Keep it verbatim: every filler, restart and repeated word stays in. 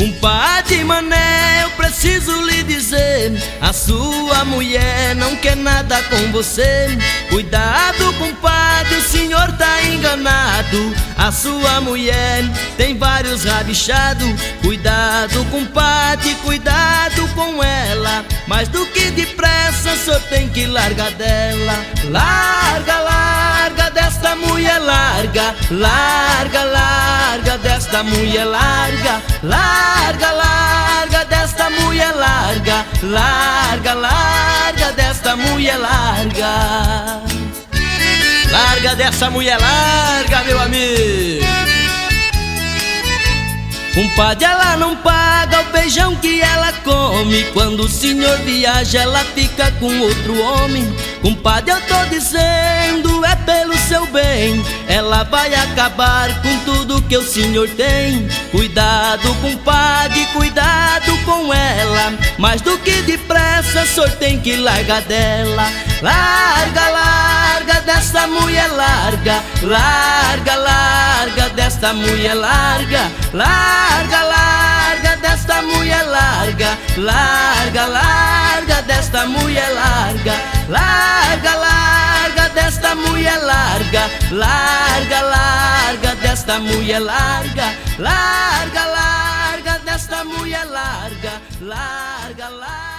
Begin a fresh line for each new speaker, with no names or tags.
Compadre Mané, eu preciso lhe dizer, a sua mulher não quer nada com você. Cuidado, compadre, o senhor tá enganado. A sua mulher tem vários rabichados. Cuidado, compadre, cuidado com ela. Mais do que depressa, só tem que largar dela. Larga, larga desta mulher, larga. Larga, larga desta mulher, larga. Larga, larga desta mulher, larga. Larga, larga desta mulher, larga. Larga dessa mulher, larga, meu amigo. Compadre, ela não paga o beijão que ela come. Quando o senhor viaja, ela fica com outro homem. Compadre, eu tô dizendo, é pelo seu bem. Ela vai acabar com tudo que o senhor tem. Cuidado, compadre, cuidado com ela. Mais do que depressa, o senhor tem que largar dela. Larga, larga dessa mulher, larga. Larga, larga desta mulher, larga. Larga, larga desta mulher, larga. Larga, larga desta mulher, larga. Larga, larga desta mulher, larga. Larga, larga desta mulher, larga. Larga, larga desta mulher, larga. Larga, larga.